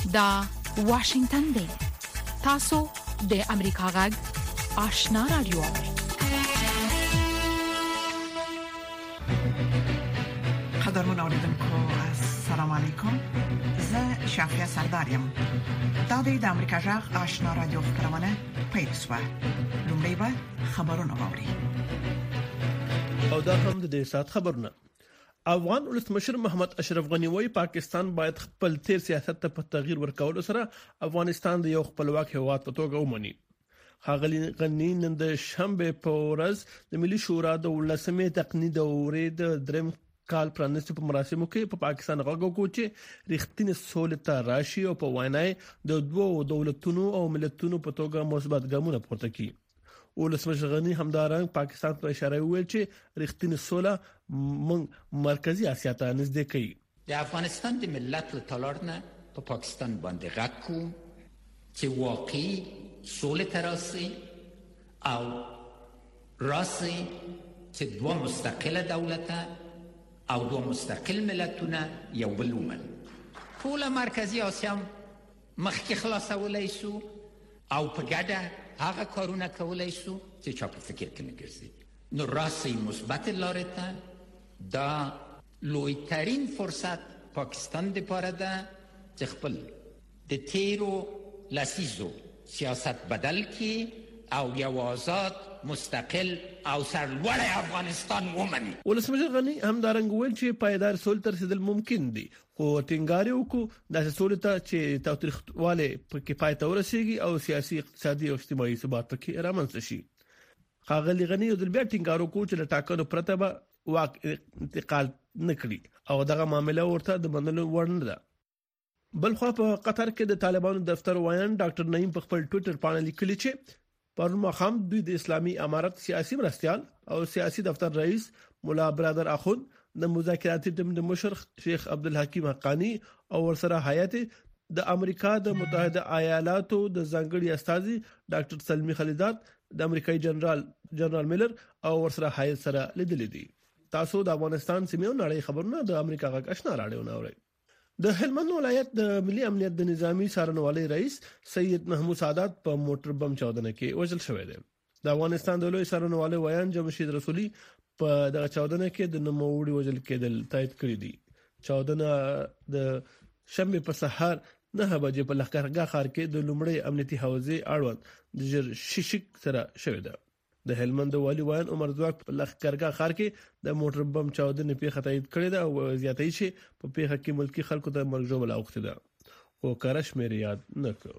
دا واشنگتن دی. تاسو د امریکا غږ آشنا رادیو. قدرمن اوریدونکو السلام علیکم. زه شافیا سردارم. دا د امریکا غږ آشنا رادیو خبرونه پیل شوه. لومړی به خبرونه واوري. او دا هم د سات خبرونه. افغان ولسمشر محمد اشرف غنی وایي پاکستان باید خپل تیر سیاست ته په تغییر ورکول سره افغانستان د یو خپلواک هیواد په توګه ومني. ښاغلي غنی نن د شنبه په ورځ د ملي شورا د 18مې تقنیني دورې د دریم کال پرانیستو په مراسمو کې په پاکستان غوږو چې رښتینی سولې ته راشي او په وینای د دوه دولتونو او ملتونو په توګه مثبت ګامونه پورته کړي. ولسمشر غنی همدارنګ پاکستان په اشاره ویل چې رښتینی سوله موږ مرکزی اسیا ته نږدې کوي. د افغانستان د ملت له تالار نه په پاکستان باندې غږ کوم چې واقعي سوله تراسي او راسي چې دوه مستقله دولته او دوه مستقل ملتونه یو بل ومن. ټول مرکزی اسیا مخکې خلاصولای شو او په ګډه هغه کارونه کولای شو چې چا په فکر کې نه ګرځي. نو راسي مثبت لارې ته دا لویترین فرصت پاکستان لپاره ده چې خپل د تیرو لسیزو سیاست بدل کی او یو آزاد مستقل او سرلوړ افغانستان ومني. ولسمشر غنی همدارنګ ویل چې پایدار سولې تر رسیدل ممکن دي خو ټینګار وکړو د سولې ته چې تاوتریخواله په کفایت ورسیږي او سیاسي اقتصادي او اجتماعي ثبات پکې رامنځته شي. ښاغلي غنی د بیا ټینګار وکړو چې د ټاکنو پرته به واک انتقال نکړي او دغه معاملې ورته د منلو وړ نه ده. بلخو په قطر کې د طالبانو دفتر وایان ډاکټر نعیم په خپل ټوئیټر باندې لیکلي چې پرون مخام دوی د اسلامي امارت سیاسي مرستيال او سیاسي دفتر رئیس مولا برادر اخوند د مذاکراتي ټیم د مشر شیخ عبدالحکیم حقانی او ورسره هیئت د امریکا د متحده ایالاتو د ځانګړي استاذي ډاکټر سلمی خلیزاد د امریکایي جنرال میلر او ورسره هیئت سره لیدل دي. تاسو د افغانستان سیمه نړۍ خبرونه د امریکا غږ آشنا رادیو نه اورئ. د هلمند ولایت د ملي امنیت د نظامی څارنوالۍ رئیس سید محمود سعادت په موټر بم چاودنه کې وژل شوی دی. د افغانستان د لوی څارنوالۍ ویان جمشید رسولي په دغه چاودنه کې د نوموړي وژل کېدل تایید کړی دی. چاودنه د شنبه په سحر 9 بجې په لښکرګاه ښار کې د لومړی امنیتي حوزې اړوند د شیشک سره شوې ده. د هلمند والی وان عمر زواک په لښکرګاه ښار کې د موټر بم چاودنې پیښه تایید کړې ده او زیاتې شي په پیښه کې ملکی خلکو ته مرګ ژوبل اوخته ده او کارش مې یاد نکړ.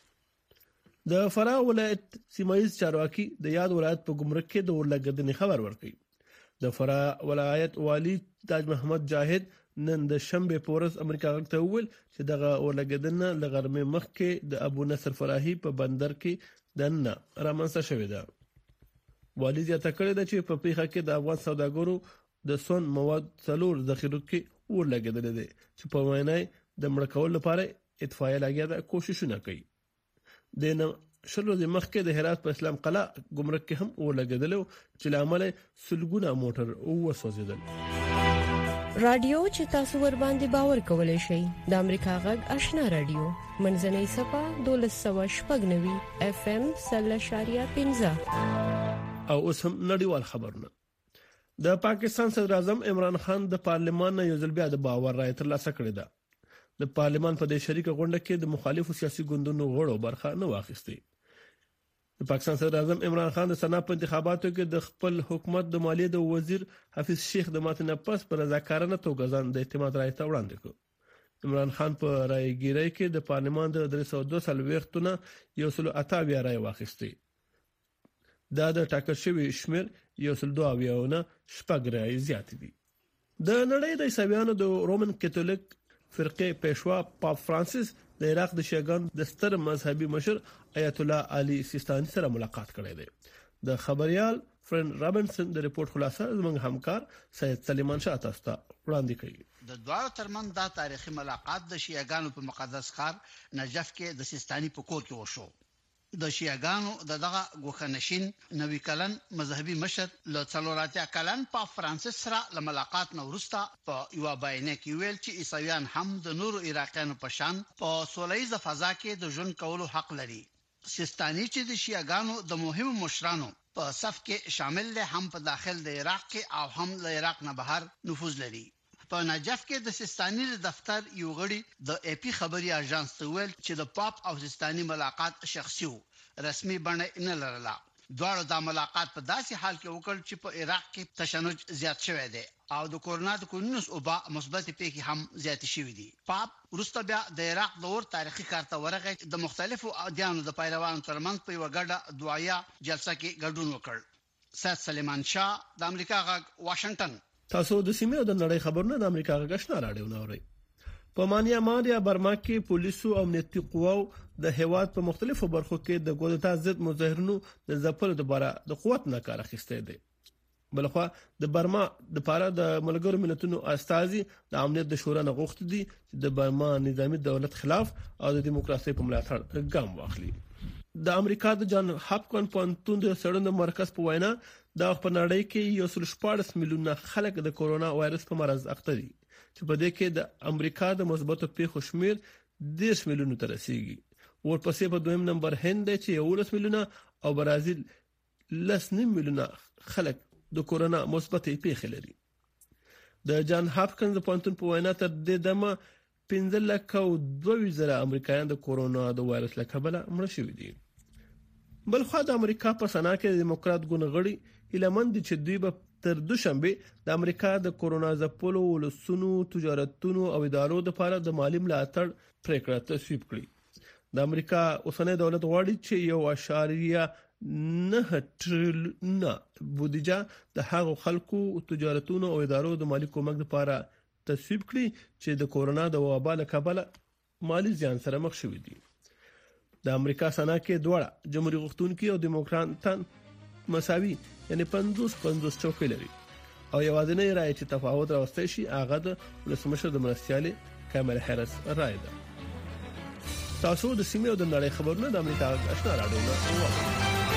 د فراه ولایت سیمایز چارواکي د یاد ولایت په ګمرک کې د ورلګدنې خبر ورکړي. د فراه ولایت والی تاج محمد جاهد نن د شنبه په ورځ امریکا غږ ته وویل چې دغه ورلګدنه لغرمه مخ کې د ابو نصر فراهي په بندر کې دنه رامنځته شوې ده. والی زیاته کړې ده چې په پیښه کې د افغان سوداګرو د سون مواد څلور ذخیرو کې ورلګیدل دي چې په وینای د مړ کول لپاره اطفائیه لګیا ده کوششونه کوي. د شلو د مخ کې د هرات په اسلام قلعه ګمرک کې هم ورلګیدل چې لامل سلګونه موټر وسوځیدل. رادیو چې تاسو ور باندې باور کولای شئ د امریکا غږ آشنا رادیو منځنۍ صفه 1290 FM 0.15 او اوس هم نړیوال خبرونه. د پاکستان صدر اعظم عمران خان د پارلمان نه یو ځل بیا د باور رائے ترلاسه کړې ده. د پارلمان په دې شریکه غونډه کې د مخالفو سیاسي ګوندونو غړو برخه نه واخیستې. د پاکستان صدر اعظم عمران خان د سنا په انتخاباتو کې د خپل حکومت د مالیې د وزیر حفیظ شیخ د ماتنه پس پر رضاکارانه توګه ځان د اعتماد رائے ته وړاندې کړ. عمران خان په رائےګیرۍ کې د پارلمان د 302 وختونه یو سل اتاویا رائے واخیستې. دا د ټاکل شوی شمیر یو سل 2 شپږ رائے زیات دي. د نړۍ د عیسویانو د رومن کاتولیک فرقه پېشوا پاپ فرانسیس د عراق د شیعاګانو د ستر مذهبي مشر آیت الله علي سیستاني سره ملاقات کړی دی. د خبريال فرند رابنسن د ریپورت خلاصه زموږ همکار سید سلیمان شاه تاسو ته وړاندې کړي. د دوه ترمن دا تاریخي ملاقات د شیعاګانو په مقدس ښار نجف کې د سیستاني په کور کې وشو. د شیعاګانو دغه غوښنشین نوې کلن مذهبي مشر له څلوراتیا کلن په فرانسیس سره له ملاقات نو وروسته په یو بیان کې ویل چې عیسویان هم د نورو عراقیانو په شان په سولهییزه فضا کې د ژوند کولو حق لري. سیستاني چې د شیعاګانو د مهمو مشرانو په صف کې شامل دي هم په داخل د عراق کې او هم له عراق نه بهر نفوذ لري. په نجف کې د سیستاني دفتر یو غړي د اي پی خبري اژانس ته ویل چې د پاپ او سیستاني ملاقات شخصي وو، رسمي بڼه نه لرله. دواړو د ملاقات په داسې حال کې وکړ چې په عراق کې تشنج زیات شوی دی او د کورونا د کورونس اوبا مثبت پیښې هم زیات شوې دي. پاپ وروسته بیا د عراق دور تاریخي کارته ورغی د مختلفو ادیانو د پیروانو ترمنځ په یو ګډه دعایا جلسه کې ګډون وکړ. سید سلیمان شاه د امریکا غږ واشنگټن. تاسو د سیمې او د نړۍ خبرونه د امریکا غږ آشنا راډیو نوري. په مانیامار یا برما کې پولیسو او امنیتي قواو د هیواد په مختلفو برخو کې د کودتا ضد مظاهرونو د ځپلو لپاره د قوت نه کار اخیسته دي. بلخوا د برما د پاره د ملګرو ملتونو استازي د امنیت د شورا نه غوښتي دي چې د برما نظامی دولت خلاف او د دیموکراسي په ملاتړ ګام واخلي. د امریکا د جان هاپکن پونتون د سړند مرکز په وینا د په نړۍ کې 114 میلیونه خلک د کورونا وایرس په مرز اخته دي چې په دې کې د امریکا د مثبت پیښو شمیر 10 میلیونه ته رسیدي. ورپسې په دویم نمبر هند دی چې 11 میلیونه او برازیل 10 میلیونه خلک د کورونا مثبت پیښې لري. د جان هاپکن پونتون په وینا تر دې دمه 15,000 امریکایان د کورونا د وایرس له کبله مړ شوي دي. بلخوا د امریکا په سنا کې د دیموکرات ګوندغړي ایلمن دي چې دوی به تر دوشنبه د امریکا د کورونا ځپلو ولسونو تجارتونو او ادارو لپاره د مالی ملاتړ پریکړه تصویب کړي. د امریکا اوسنۍ دولت غواړي چې 1.9 ټریلیون بودیجه د هغو خلکو تجارتونو او ادارو د مالی کومک لپاره تصویب کړي چې د کورونا د وبا له کبله مالی زیان سره مخ شوي دي. د امریکا سنا کې دوړه جمهوریت غوښتونکي او دیموکراتان مساوي یعنی 50 چوکۍ لري او یوازینی رائے چې تفاوت راوستي شي هغه د ولسمشر د مرستیالې کاملا هریس رائے ده. تاسو د سیمې او د نړۍ خبرونه د امریکا آشنا راډیو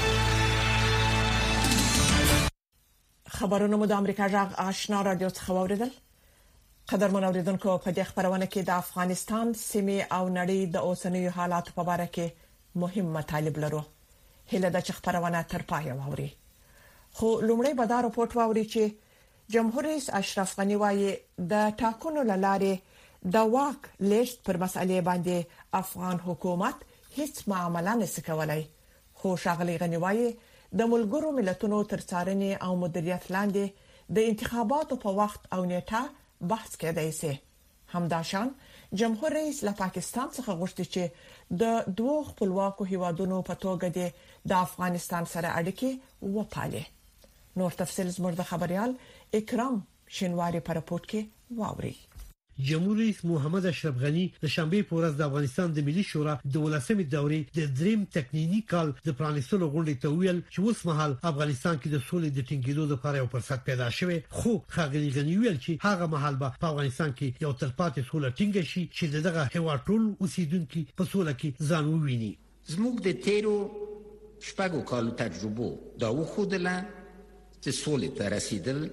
خبرونه مو د امریکا غږ آشنا راډیو څخه واوریدل. قدرمن اوریدونکو په دې خبرونه کې د افغانستان سیمې او نړۍ د اوسنیو حالاتو په اړه کې مهم مطالب لرو. هله د خبرونه تر پای واوري. خو لومړی به دا راپورټ واوري چې جمهور رئیس اشرف غنی وايي د ټاکنو لاره د واک لیست پر مسئلې باندې افغان حکومت هیڅ معامله نشي کولای. خو شاغلی غنی وايي د ملګرو ملتونو تر څارنې او مدیریت لاندې د انتخاباتو په وخت او نیټه بحث کېدای شي. همداشان جمهور رئیس له پاکستان څخه غوښتي چې د دوه خپلواکو هیوادونو په توګه د افغانستان سره اړیکې وپالي. نور تفصیل زموږ د خبريال اکرام شینواری پر راپورټ کې واوري. جمهور رئیس محمد اشرف غنی د شنبه په ورځ د افغانستان د ملي شورا د 18مې دورې د دریم تکنیکی کال د پرانیستلو غونډې ته ویل چې اوس مهال افغانستان کې د سولې د ټینګېدو لپاره یو فرصت پیدا شوی، خو ښاغلي غنی ویل چې هغه مهال به په افغانستان کې یو تلپاتې سوله ټینګه شي چې دغه هیواد ټول اوسیدونکو په سوله کې ځان وویني. زموږ د تیرو شپږو کالو تجربه دا وښودله چې سولې ته رسیدل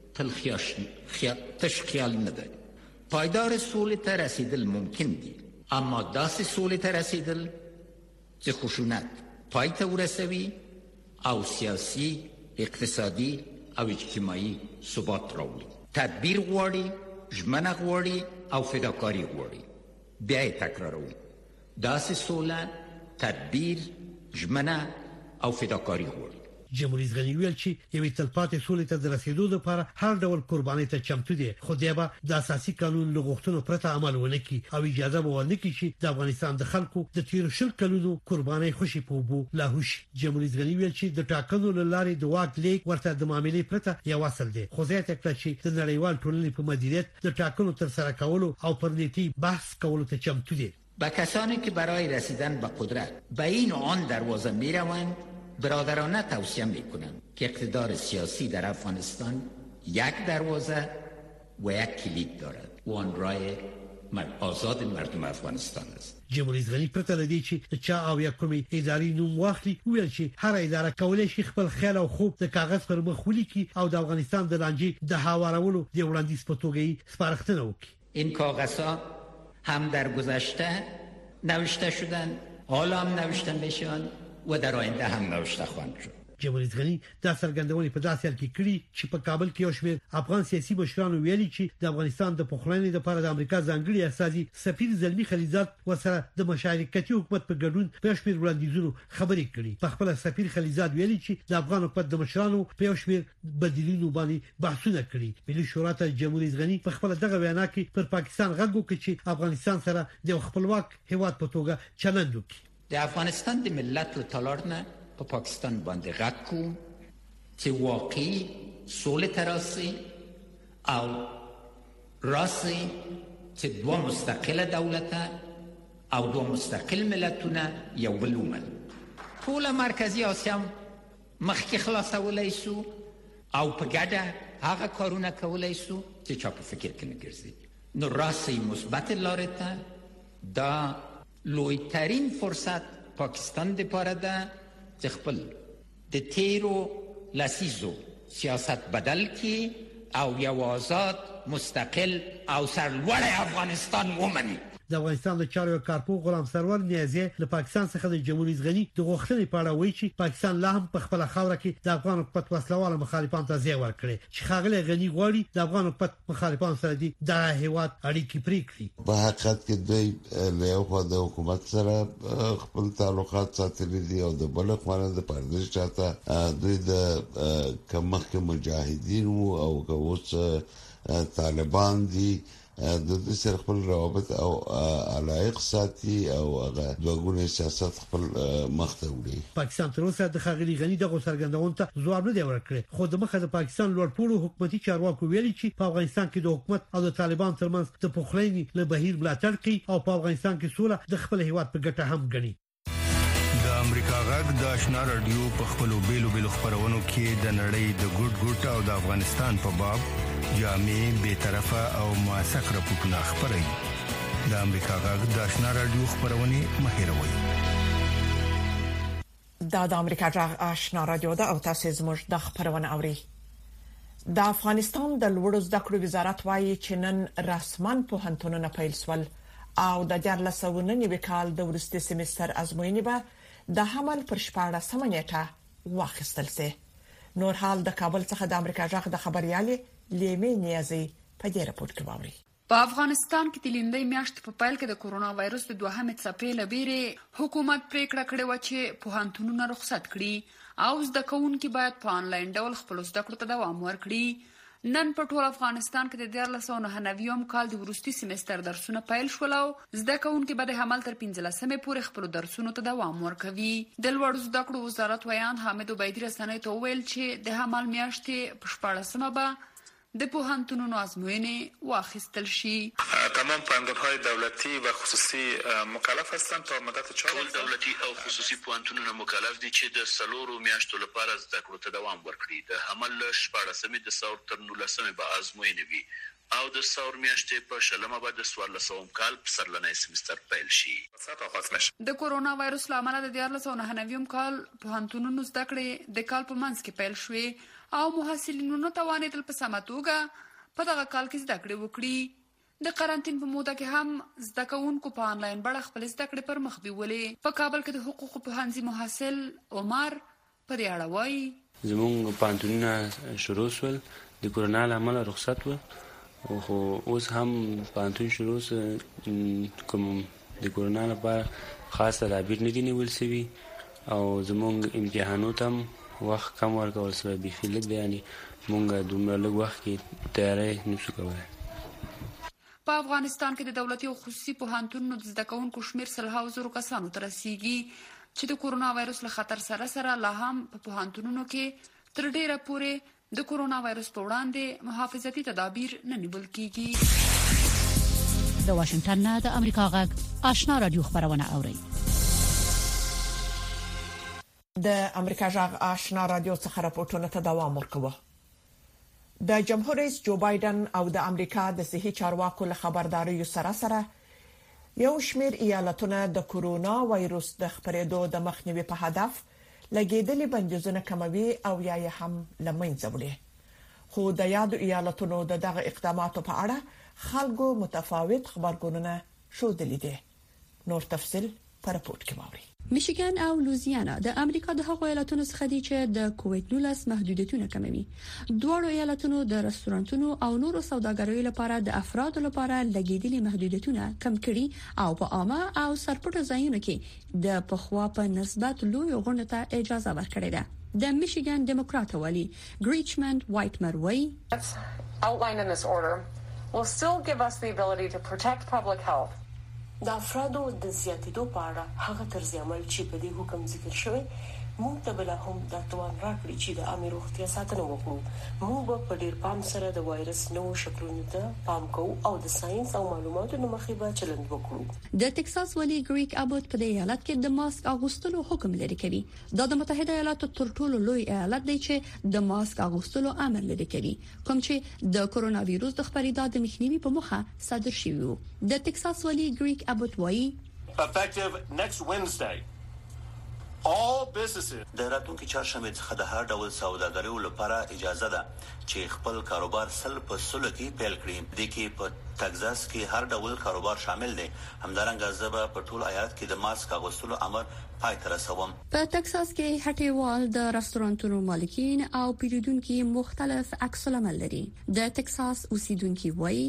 تل خیال نه دی. پایدار سولې ته رسیدل ممکن دي، اما داسې سولې ته رسیدل چې خشونت پای ته ورسوي او سیاسي، اقتصادي او اجتماعي ثبات راوړي. تدبیر غواړي، ژمنه غواړي او فداکاري غواړي. بیا یې تکراروم، داسې سوله، تدبیر، ژمنه او فداکاري غواړي. جمهور رئیس غنی ویل چې یوې تلپاتې سولې ته د رسیدو لپاره هر ډول قرباني ته چمتو دي، خو دی به د اساسي قانون له غوښتنو پرته عمل ونه کړي او اجازه به ونه کړي چې د افغانستان د خلکو د تیر شل کلونو قرباني خوشي په وبو لاهوش. جمهور رئیس غنی ویل چې د ټاکنو لارې د واک لیک ورته د معاملې پرته یو اصل دی، خو زیاته کړه چې د نړیوال ټولنې په مدیریت د ټاکنو تر سره کولو او پر نیټي بحث کولو ته چمتو دي. با کسانی که برای رسیدن به قدرت به این و آن دروازه میروند برادرانه توصیه میکنم که اقتدار سیاسی در افغانستان یک دروازه و یک کلید دارد و آن رای آزاد مردم افغانستان است. جمهوریت غنی پرته لدی چې چا او یا کومي اداري نوم واخلي ویل چې هر اداره کولای شي خپل خیال او خوب د کاغذ پر مخ ولیکي او د افغانستان د لانجې د هوارولو د وړاندیز په توګه سپارښتنه وکړي. این کاغذها هم در گذشته نوشته شدن، حالا هم نوشته بشن و در آینده هم نوشته خواهند شد. جمهوریت غنی دا څرګندونې په داسې حال کې کړي چې په کابل کې یو شمېر افغان سیاسي مشرانو ویلي چې د افغانستان د پخلاینې لپاره د امریکا ځانګړي استازي سفیر زلمی خلیزاد ورسره د مشارکتي حکومت په ګډون په شمېر وړاندیزونو خبرې کړي. په خپل سفیر خلیزاد ویلي چې د افغان حکومت د مشرانو په یو شمېر بدیلونو باندې بحثونه کړي. ملي شورا ته جمهوریت غنی په خپل دغه وینا کې پر پاکستان غږ وکړي چې افغانستان سره د خپلواک هیواد په توګه چلند وکړي. د افغانستان د ملت له تالار نه په پاکستان باندې غږ کوم چې واقعي سولې تراسي او راسي چې دوه مستقله دولته او دوه مستقل ملتونه یو بل ومني. ټول مرکزی آسیا مخکې خلاصولای شو او په ګډه هغه کارونه کولای شو چې چا په فکر کې نه ګرځي. نو راسي مثبت لارې ته دا لویترین فرصت پاکستان لپاره ده چې خپل د تیرو لسیزو سیاست بدل کی او یو آزاد مستقل او سرلوړی افغانستان ومني. د افغانستان د چارو کارپو غلام سرور نیازی له پاکستان څخه د جمهوریت غنی د غوښتنې په اړه وایي چې پاکستان لا هم په خپل خاوره کې د افغان حکومت وسلوال مخالفانو ته ځای ورکړي چې خاغله غنی غواړي د افغان حکومت مخالفانو سره د هیواد اړیکې پرې کړي. په حقیقت کې دوی له خوا د حکومت سره خپل تعلقات ساتلي دي او د بل خوا د پردیس چاته دوی د کمخ مجاهدین او اوس طالبان دي د سر خپل روابط او علایق ساتي او هغه دوغونه سیاست خپل مخته وړي. پاکستان تر اوسه د خاغلی غنی دغه څرګندونې ته ځواب نه دی ورکړی، خو د مخه د پاکستان لوړپوړو حکومتي چارواکو ویلي چې په افغانستان کې د حکومت او د طالبان ترمنځ د پخلاینې له بهیر ملاتړ کوي او په افغانستان کې سوله د خپل هیواد په ګټه هم ګڼي. د امریکا غږ د آشنا رادیو په خپلو بیلو خبرونو کې د نړۍ د ګډ او د افغانستان په باب جامع به طرفه او موثق راپورټونه خبري. د امریکا غږ د آشنا رادیو خبرونه مهیروي. د امریکا غږ آشنا رادیو او تاسو زموږ د خبرونه اوري. د افغانستان د لوړو زده کړو وزارت وايي چې نن رسمن پوهنتونونه پیل سول او د 2019 کال د ورستي سیمستر ازموینې به د حمل پر 14 نیټه واخیستل شي. نور حال د کابل څخه د امریکا غږ د خبريالي لیمې نیازي په دې راپور کې ووري. په افغانستان کې د لیندۍ میاشت په پیل کې د کورونا وایرس د دوهمې څپې لپاره حکومت پریکړه کړې و چې پوهنتونونه رخصت کړي او زده کوونکي باید په انلاین ډول خپل زده کړو ته دوام ورکړي. نن په ټول افغانستان کې د 2019 کال د ورستي سیمستر درسونه پیل شول او زده کوونکي به د حمل تر 15مې پورې خپل درسونو ته دوام ورکوي. د لوړو زده کړو وزارت ویان حامد عبیدی رسنۍ ته ویل چې د حمل میاشتې په 14مه به د پوهنتونونو ازموینې واخیستل شي. تمام پوهنتون‌های دولتی و خصوصی مکلف هستند تا مدت 4 ټول دولتي او خصوصي پوهنتونونه مکلف دي چې د سلورو میاشتو لپاره زده کړو ته دوام ورکړي. د حمل 14مې د سور تر 19مې به ازموینې وي او د سور میاشتې په شلمه به د 14 کال په سرلنی سیمستر پیل شي. د کورونا وایرس لامل د 2019 کال پوهنتونونو زده کړې د کال په منځ کې پیل شوې او محصلینونو توانیدل په سمه توګه په دغه کال کې زده کړې وکړي. د قرنټین په موده کې هم زده کوونکو په انلاین بڼه خپل زده کړې پر مخ بیولې. په کابل کې د حقوقو پوهنځي محصل عمر په دې اړه وایي زموږ پوهنتونونه شروع شول د کورونا لامل رخصت و خو اوس هم پوهنتون شروع کوم د کورونا لپاره خاص تدابیر نه دي نیول شوي او زموږ امتحانات هم وخت کم ورکول شوی به خلک دی، یعنی مونږ دومره لږ وخت کې تیاری نشو کولای. په افغانستان کې د دولتي او خصوصي پوهنتونونو د زده کوونکو شمیر 100,000 کسانو ته رسیږي چې د کورونا وایرس له خطر سره لا هم په پوهنتونونو کې تر ډیره پورې د کورونا وایرس په وړاندې محافظتي تدابیر نه نیول کیږي. د واشنگټن نه د امریکا غږ آشنا رادیو خبرونه اوري. د امریکا غږ آشنا رادیو څخه راپورټونه ته دوام ورکوه. د جمهور رئیس جو بایدن او د امریکا د صحي چارواکو له خبرداري سره یو شمېر ایالتونه د کورونا وایروس د خپرېدو د مخنیوي په هدف لګیدلي بندیزونه کموي او یا هم لمنځه وړي. خو د یادو ایالتونو دغه اقداماتو په اړه خلکو متفاوت خبرګونونه شودلې دي. نور تفصيل پر راپورټ کې واوري. میشیګن او لوزیانا د امریکا د هغو ایالتونو څخه دي چې د کووډ-19 محدودیتونه کموي. دواړو ایالتونو د رستورانتونو او نورو سوداګریو لپاره د افرادو لپاره لګیدلي محدودیتونه کم کړي او په عامه او سرپټو ځایونو کې د پخوا په نسبت لوی غونډو ته اجازه ورکړې ده. د میشیګن ډیموکرات والی ګریچمنت وایټمر وایي outlined in this order will still give us the ability to protect public health. د افرادو د زیاتېدو په اړه هغه طرز عمل چې په دې حکم ذکر شوی موږ ته بل هم د توان راکړي چې د عامه روغتیا ساتنه وکړو. موږ په ډیر پام سره د وایرس نوو شکلونو ته پام کوو او د ساينس او معلوماتو د مخې به چلند وکړو. د ټکساس والی ګریک ابوت په دې ایالت کې د ماسک اغوستلو حکم لري کوي. د متحده ایالاتو تر ټولو لوی ایالت دی چې د ماسک اغوستلو امر لري کوي کوم چې د کورونا وایروس د خپرېدو د مخنیوي په مخه صادر شوی وو. د ټکساس والی ګریک ابوت وایي effective next Wednesday all businesses د راتلونکي چهارشنبه څخه د هر ډول سوداګریو لپاره اجازه ده چې خپل کاروبار سل په سل کې پیل کړي. د کې په ټکساس کې هر ډول کاروبار شامل دي. همدارنګه زبا په ټول ایالت کې د ماسک اغوستلو امر پای ته رسوم. په ټکساس کې هټیوال د رستورانتونو مالکین او پیرودونکو مختلف عکس العمل لري. د ټکساس اوسیدونکو وایي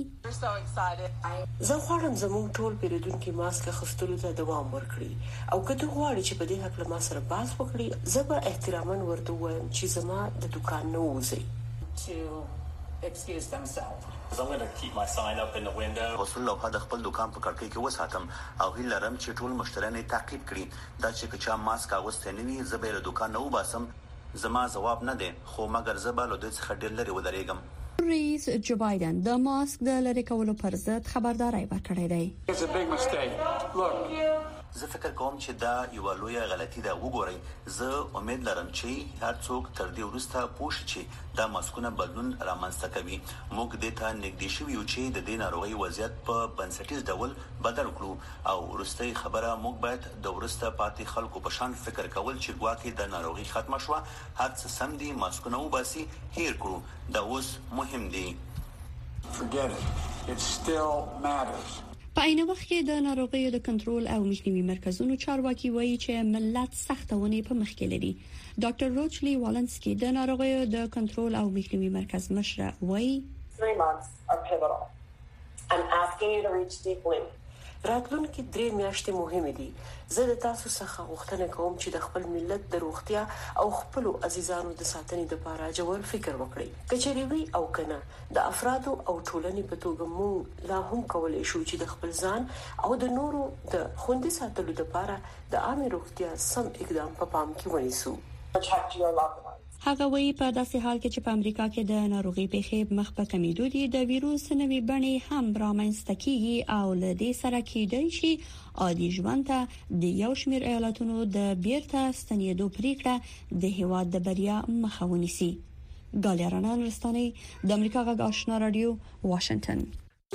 زه غواړم زموږ ټول پیرودونکو ماسک اخیستلو ته دوام ورکړي او کله غواړي چې په دې حق له ما سره باز وکړي زه به احتراما ورته وایم چې زما د دکان نه وځي. to excuse themselves. I'm going to keep my sign up in the window. وصول له د خپل دکان په کړکۍ کې وساتم او هیله لرم چې ټول مشتریان تعقیب کړي. دا چې چا ماسک اغوسته نه وي زبېر دکان نه وباسم زما جواب نه دی خو مګر زبا له دې څخه ډېر لري ودرېږم. رئیس جو بایدن د ماسک د لری کولو پر ضد خبرداري ورکړې ده. It's a big mistake. Look, زه فکر کوم چې دا یو لوی غلطي ده. وګورئ زه امید لرم چې هر څوک تر دې وروسته پوه شي چې دا ماسکونه بدلون رامنځته کوي. موږ د ته نږدې شو یو چې د دې ناروغي وضعیت په بنسټیز ډول بدل کړو او ورستۍ خبره موږ باید د ورسته پاتې خلکو په شان فکر کول چې ګواکې د ناروغي ختمه شو هر څه سم دي ماسکونه وباسي هیر کړو. دا اوس مهم دي. forget it. It still matters. په عین وخت کې د ناروغیو د کنټرول او مخنیوي مرکزونو چارواکي وایي چې ملت سختونه په مخ کې لري. ډاکټر روچلی والنسکی د ناروغیو د کنټرول او مخنیوي مرکز مشر وایي 3 months are pivotal. I'm asking you to reach deeply. راتلونکي 3 میاشتې مهمه دي. زه د تاسو څخه غوښتنه کوم چې د خپل ملت د روغتیا او خپل عزیزانو د ساتنې لپاره جوړ فکر وکړئ. کچېری وی او کنه د افرادو او ټولنې په توګه موږ لا هم کولای شو چې د خپل ځان او د نورو د خوندي ساتلو لپاره د عامه روغتیا سم اقدام په پام کې ونیسو. Protect your loved ones. هغه وی په داسې حال کې چې په امریکا کې د ناروغي پیښې مخ په کمیدو دي د ویروس نوې بڼې هم رامنځته کیږي او له دې سره کېدای شي عادي ژوند ته د یو شمېر ایالتونو د بیرته ستنېدو پریکړه د هیواد د بریا مخه ونیسي. ګالیارانان رستاني د امریکا غږ آشنا رادیو واشنگټن.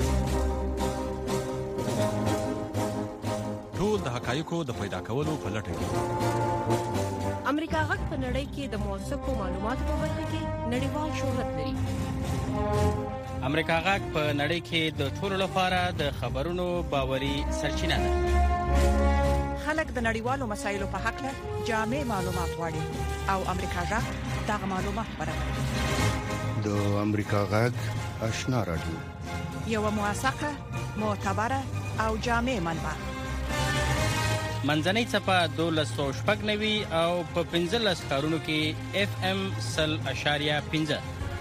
ټول د حقایقو د پیدا کولو په لټه کې امریکا غږ په نړۍ کې د موثقو معلوماتو په برخه کې نړیوال شهرت لري. امریکا غږ په نړۍ کې د ټولو لپاره د خبرونو باوري سرچینه ده. خلک د نړیوالو مسایلو په حق له جامع معلومات غواړي او امریکا غږ دغه معلومات برابروي. د امریکا غږ آشنا رادیو یو موثقه معتبره او جامع منبع. منځنۍ صفه 1290 او په 15 ښارونو کې FM 100.5.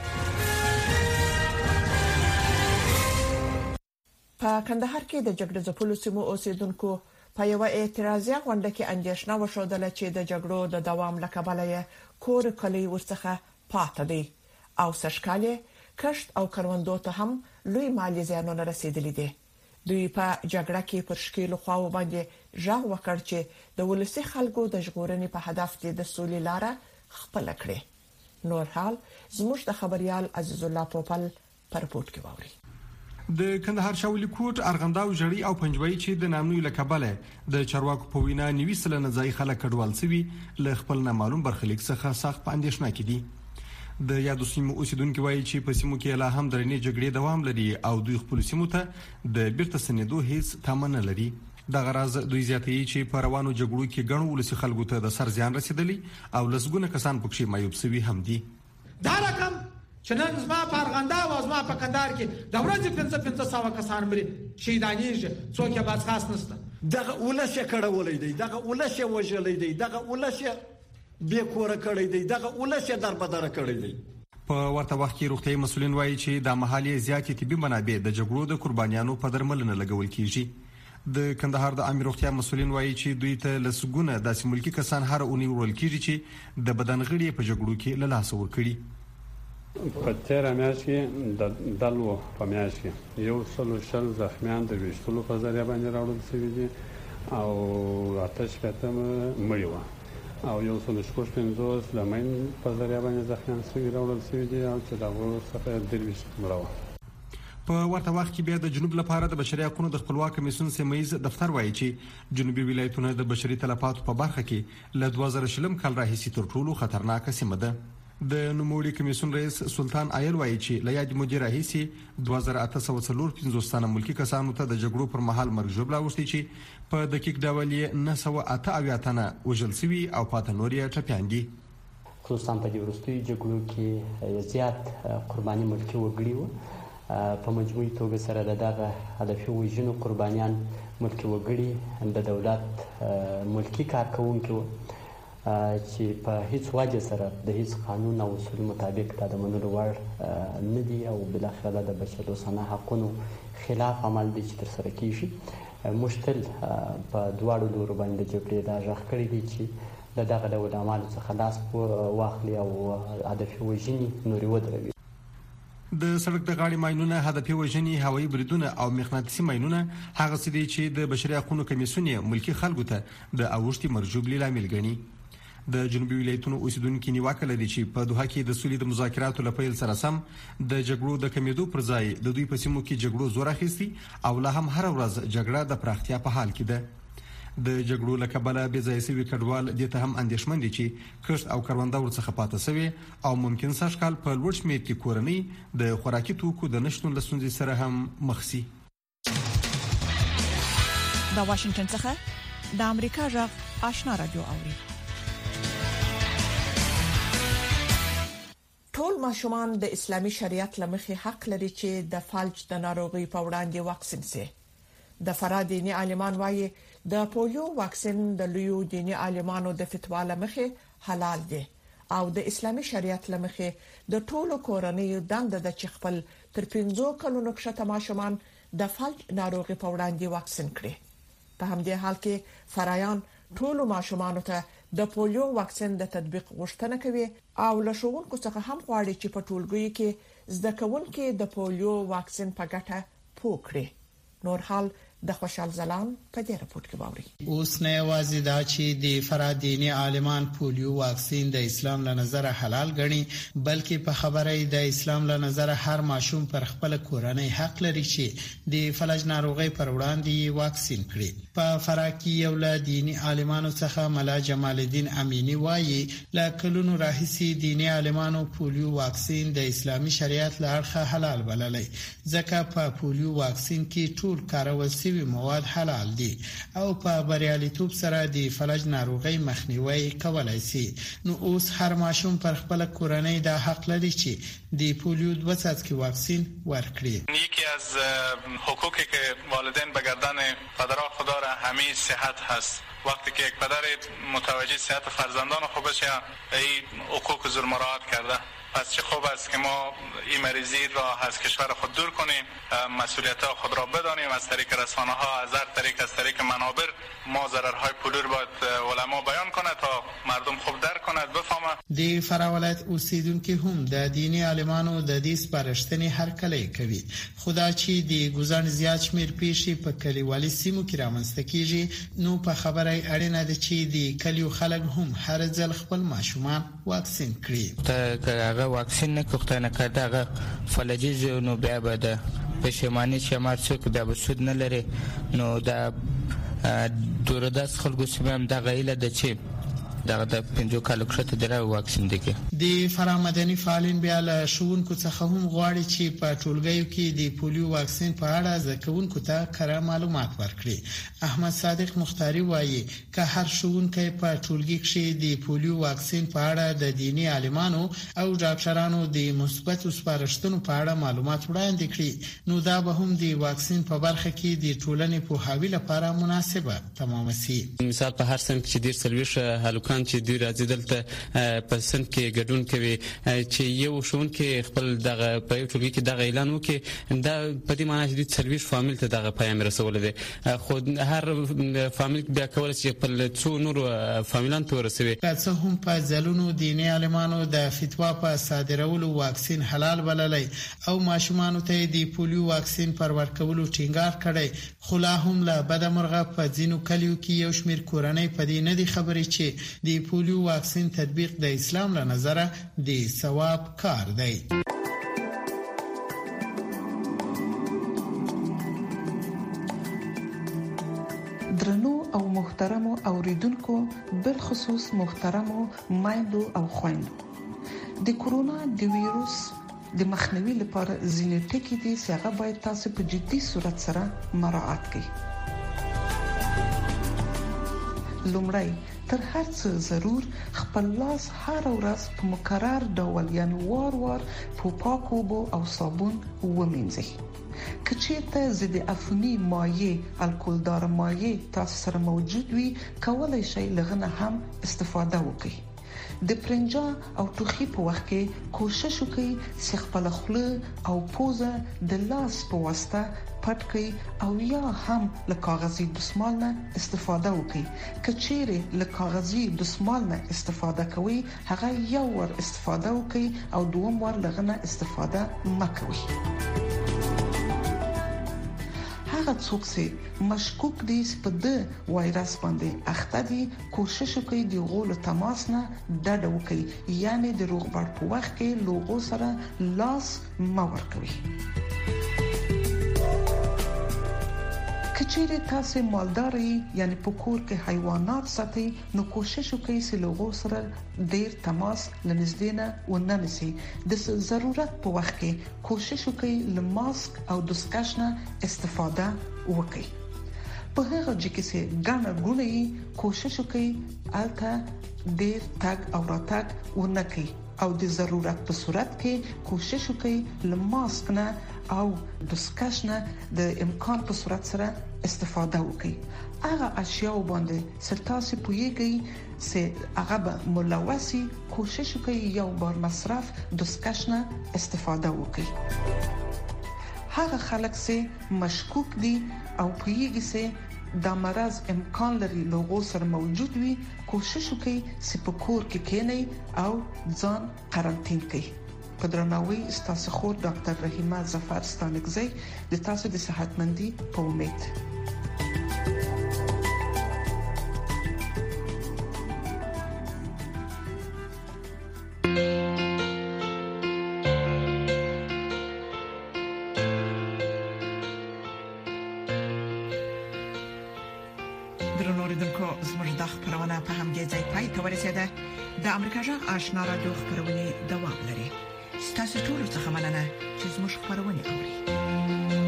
په کندهار کې د جګړې ځپلو سیمو اوسیدونکو په یو اعتراضي غونډه کې اندېښنه وښودله چې د جګړو د دوام لکبله یې کور کلی ورڅخه پاتې دي او سشکاله کښت او کروندو ته هم لوی مالی زیانونه رسیدلي دي. دوی په جګړه کې پر شکیلو خواو باندې ژغ وکړ چې د ولسی خلکو د ژغورنې په هدف د سولې لاره خپل کړي. نور حال زموږ د خبريال عزیز الله پوپل پر رپورت کې ووري. د کندهار شاولي کوټ ارغنداو جړی او پنجوي چې د نامنوي لکبله د چارواکو په وینا نیوي سلنه ځای خلک کډوال سوي ل خپل نه معلوم برخلیک څخه سخت پاندېشنه کې دي. د یادو سیمو اوسیدونکو وایي چې په سیمو کې لا هم درنې جګړې دوام لري او دوی خپل سیمو ته د بیرته سنېدو هیڅ تمه نه لري. د غراز دوی زیاتې چې په روانو جګړو کې ګڼو ولسی خلکو ته د سر زیان رسیدلی او لسګونه کسان پکې مایوب سوي هم دي. دا رقم چنن زما په ارغنداو او زما په کندهار کې د ورځې 500 کسان مړي شهیدانېږي، څوک یې باز خاص نشته. دغه ولشه کړهولې دی، دغه ولشه وژلې دی، دغه ولشه بې کوره کړی دی، دغه ولشه دربدره کړی دی. په ورته وخت کې روغتيایي مسؤلین وایي چې د محلي زیاتې طبي منابع د جګړو د قربانیانو په درملنه لګول کیږي. د کندهار د عامه روغتیا مسؤلین وایي چې دوی ته لسګونه داسې ملکی کسان هر اونۍ ورول کیږي چې د بدن غړي په جګړو کې له لاس ورکړي. په تیر میاشت کې د دلو په میاشت کې یو څلو شل زخمیان د ویشتلو په ذریعہ باندې راوړل شوي دي او آتش کتم مړي وو او یو څلو شپږ پنځوس د مین په ذریعہ باندې زخمیان شوي راوړل شوي دي او چې د هغو څخه درویشت مړه وو. په ورته وخت کې بیا د جنوب لپاره د بشري حقوقو د خپلواک کمیسیون سیمایي دفتر وایي چې جنوبي ولایتونه د بشري تلفاتو په برخه کې له 2000 کال راهیسې تر ټولو خطرناک سیمه ده. د نوموړي کمیسیون رئیس سلطان ایل وایي چې له یاد مدیر راهیسې 2845 تنه ملکی کسانو ته د جګړو پر مهال مرګ ژوبله وشتي چې په دقیق ډول یې 908 تنه وژل شوي او پاته نور یې ټپیان دي. خصوصا په دې وروستیو جګړو کې زیات قرباني ملکی وګړي وو. په مجموعي توګه سره دغه هدفي وژنو قربانیان ملکی وګړي د دولت ملکی کارکونکي وو چې په هیڅ وجه سره د هیڅ قانون او اصول مطابق د منلو وړ نه دي او بل اخر د بشردوستانه حقوقو خلاف عمل دي چې تر سره کیږي. مشتل په دواړو لورو باندې جګړې دا ځخ کړی دي چې دغه ډول اعمال څخه لاس واخلي او هدفي وژنې نوري ودروي. د سړک د غاړې ماینونه هدفي وژنې هوایي بریدونه او مغناطیسي ماینونه هغه څه دي چې د بشري حقوقو کمیسیون ملکی خلکو ته د اوښتي مرجوب لامل ګڼي. د جنوبي ولایتونو اوسیدونکو نیوکه لري چې په دوحه کې د سولې د مذاکراتو لپاره سره سم د جګړو د کمیدو پر ځای د دوی په سیمو کې جګړو زور اخیستي او لا هم هر ورځ جګړه د پراختیا په حال کې ده. د جګړو لکبله بې ځای سوي کډوال د ته هم اندېښمن دي چې کښت او کروندګر ورڅخه پاتې سوي او ممکن سږ کال په لوړ شمېر کې کورنۍ د خوراکي توکو د نشټون له ستونزې سره هم مخ شي. د واشنگټن څخه د امریکا غږ آشنا رادیو اوري. ټول ماشومان د اسلامي شریعت لمخې حق لري چې د فلج د ناروغي په وړاندې واکسین شي. د فرا دیني عالمان وایي د پولیو واکسین د لویو دیني عالمانو د فتوا لمخې حلال دی او د اسلامي شریعت لمخې د ټولو کورنیو دنده د خپل تر 15 کلونو کښته ماشومان د فلج ناروغي په وړاندې واکسین کړي. په همدې حال کې فرایان ټولو ماشومانو ته د پولیو واکسین د تطبیق غوښتنه کوي او له ښوونکو څخه هم غواړي چې په ټولګي کې زده کوونکي د پولیو واکسین په ګټه پوه کړي. نور حال د خوشحال زلان په دې رپورت کې باوري. اوس نه یوازې دا چې د فرادینی عالمان پولیو واکسین د اسلام له نظره حلال ګڼي بلکې په خبره د اسلام له نظره هر ماشوم پر خپل کورنۍ حق لري چې د فلج ناروغي پر وړاندې واکسین کړي. په فرا کې یو له دینی عالمانو څخه ملا جمال الدین امینی وایي لا کلونو راهیسي دینی عالمانو پولیو واکسین د اسلامي شریعت له اړخه حلال بللی ځکه په پولیو واکسین کې ټول کارول مواد حلال دي او په بریالیتوب سره د فلج ناروغي مخنیوي کولای شي. نو اوس هر ماشوم پر خپل کورنۍ د حق لري چې د پولیو 2 څاڅکي واکسین ورکړي. یکی از حقوقی که والدین به گردن پدرها خدا را همه صحت هست. وقتی که یک پدر متوجه صحت فرزندان خودش این حقوق زور مراعات کرده پس چه خوب است که ما این مریضی را از کشور خود دور کنیم، مسئولیت خود را بدانیم، از طریق رسانه ها از هر طریق از طریق منابر ما ضررهای پولیو را باید علما بیان کنه تا مردم خوب درک کند بفهمه. د فرا ولایت اوسیدونکو هم د دینی عالمانو د دې سپارښتنې هرکلی کوي. خدا چې د ګزن زیات شمیر پیښې په کلیوالي سیمو کې رامنځته کیږي نو په خبره اړینه ده چې د کلیو خلک هم هر ځل خپل ماشومان واکسین کړي. ته هغه واکسین نه کوښتنه کړه هغه فلجیز نو بیا به د پښیماني شمار څوک بیا به سود نه لري. نو دا دورداس خلکو سیمه هم د غیله د چې دغه د 5 کالو کښته درا واکسین دي. د فرامدني فعالین بیا له شونکو څخه هم غواړي چې په ټولګیو کې د پولیو واکسین په اړه ځکهونکو ته کره معلومات ورکړي. احمد صادق مختاری وایي که هر شونکي په ټولګي کې د پولیو واکسین په اړه د دینی عالمانو او ډاکټرانو د مثبت سپارښتنو په اړه معلومات وړاندې کړي نو دا به هم د واکسین په برخه کې د ټولنې په حوالې لپاره مناسبه تمام شي. مثال په هر سن کې ډیر سرویش هلوکان چې دوی راځي دلته په سن کې ګډون کوي چې یو شون کې خپل دغه په یو ټولګي کې دغه اعلان وکړي دا په دې معنی چې سرویش فامیل ته دغه پیغام رسول دي. خو هر فامیل بیا کول چې خپل څو نور فامیلان ته ورسوي. که څه هم په ځلونو دیني عالمانو د فتوا په صادرولو واکسین حلال بللی او ماشومانو ته د پولیو واکسین پر ورکولو ټینګار کړی خو لا هم له بدمرغه په ځینو کلیو کې یو شمیر کورنۍ په دې نه دي خبرې چې د پولیو واکسین تطبیق د اسلام له نظره د ثواب کار دی. درنو او محترمو اوریدونکو بالخصوص محترمو مایندو او خويندو د کورونا د ویروس د مخنیوي لپاره ځینې ټکي دي چې هغه باید تاسو په جدي صورت سره مراعات کړئ. لومړی تر هر څه ضرور خپل لاس هر ورځ په مکرر ډول یعنی وار په پاکو اوبو او صابون ومینځئ. که چیرته ضد عفونی مایع الکولدار مایع تاسو سره موجود وي کولای شئ لغنه هم استفاده وکړئ. د پرنجا او ټوخي په وخت کې کوشش وکړئ چې خپل خوله او پوزه د لاس په واسطه پټ کړئ او یا هم له کاغذي دستمال نه استفاده وکړئ. که چیرې له کاغذي دستمال نه استفاده کوئ هغه یو ور استفاده وکړئ او دوم ور لغنه استفاده مکوئ. هغه څوک چې مشکوک دي چې په د وایرس باندې اخته دي کوشش وکړي د غول تماس نه ډډه وکړي یعنی د روغبړ په وخت کې لوغو سره لاس مور کوي. کچېره تاسو مالداري یعنی په کور کې حیوانات ساتي نو کوشش وکړئ چې لوغو سره ډیر تماس لنږدې نه وننسي. د ضرورت په وخت کې کوشش وکړئ له ماسک او دستکش نه استفاده وکړئ. په هغه ځکه چې ګڼه ګونې کوشش وکړئ الته ډیر تګ او راتګ ونکړئ او د ضرورت په صورت کې کوشش وکړئ له ماسک نه او دستکش نه د امکان په صورت سره استفاده وکړئ. هغه اشیاء باندې سرتاسي پویږي چې هغه به ملوثي کوشش وکړئ یو بار مصرف دستکش نه استفاده وکړئ. هغه خلک چې مشکوک دي او پویږي چې دا مرض امکان لري لوغو سره موجود وي کوشش وکړئ چې په کور کې کېنئ او ځان قرنټین کړئ. په درناوي ستاسو خور ډاکټر رحیمه ظفر ستانکزی د تاسو د صحتمندي په امید. د امریکا جغ آشنا رادیو خبرونه دوام لري. ستاسو ټول څه مننه چې زموږ خبرونه اوري.